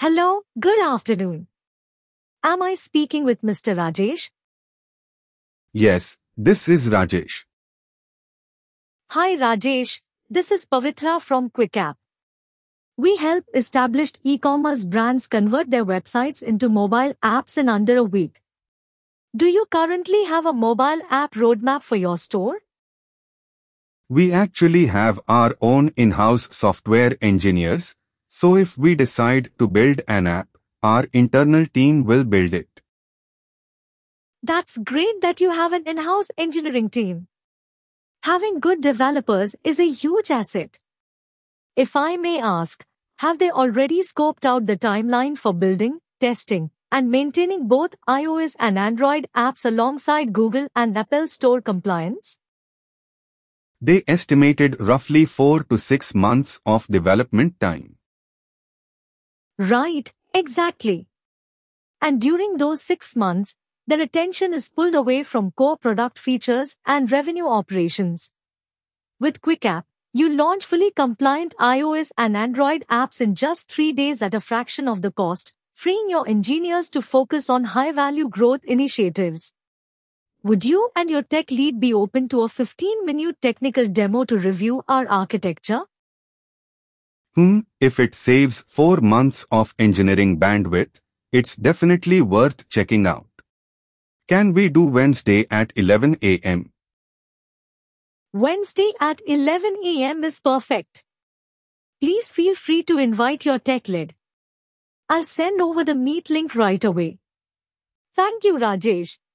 Hello, good afternoon. Am I speaking with Mr. Rajesh? Yes, this is Rajesh. Hi Rajesh, this is Pavitra from QuickApp. We help established e-commerce brands convert their websites into mobile apps in under a week. Do you currently have a mobile app roadmap for your store? We actually have our own in-house software engineers, so if we decide to build an app, our internal team will build it. That's great that you have an in-house engineering team. Having good developers is a huge asset. If I may ask, have they already scoped out the timeline for building, testing, and maintaining both iOS and Android apps alongside Google and Apple Store compliance? They estimated roughly 4 to 6 months of development time. Right, exactly. And during those 6 months, their attention is pulled away from core product features and revenue operations. With QuickApp, you launch fully compliant iOS and Android apps in just 3 days at a fraction of the cost, freeing your engineers to focus on high-value growth initiatives. Would you and your tech lead be open to a 15-minute technical demo to review our architecture? If it saves 4 months of engineering bandwidth, it's definitely worth checking out. Can we do Wednesday at 11 a.m.? Wednesday at 11 a.m. is perfect. Please feel free to invite your tech lead. I'll send over the Meet link right away. Thank you, Rajesh.